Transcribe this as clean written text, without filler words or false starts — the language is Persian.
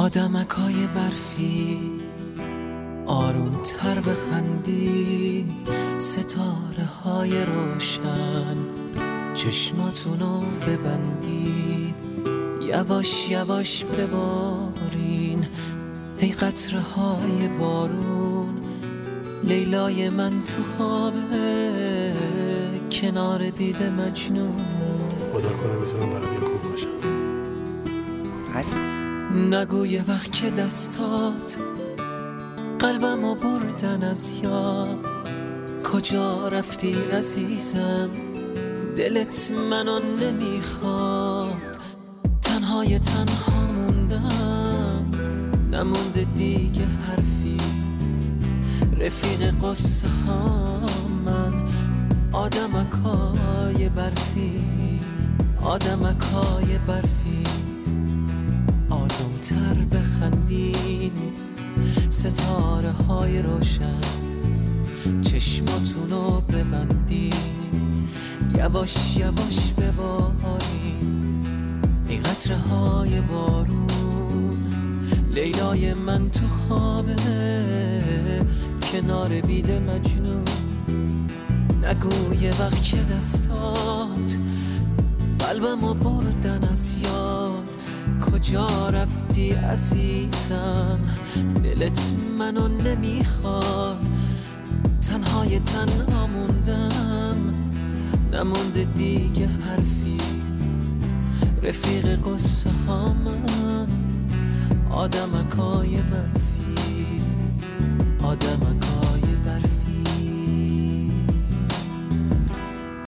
آدمکای برفی آروم تر بخندی، ستاره های روشن چشماتونو ببندید، یواش یواش ببارین ای قطره های بارون. لیلای من تو خوابه کنار بید مجنون. خدا کنه بتونم برات یه کوه باشم. هست؟ نگو یه وقت که دستات قلبمو بردن از یاد، کجا رفتی عزیزم؟ دلت منو نمیخواد، تنهای تنها موندم، نمونده دیگه حرفی، رفیق قصه ها من. آدمکای برفی، آدمکای برفی، آرومتر بخندین، ستاره های روشن چشماتونو ببندین، یواش یواش ببارین ای قطره های بارون. لیلای من تو خوابه کنار بید مجنون. نگو یه وقت که دستات قلبمو بردن از یاد، کجا رفتی عزیزم؟ دلت منو نمیخواد، تنهای تنها موندم، نمونده دیگه حرفی، رفیق قصه ها من. آدمکای برفی، آدمکای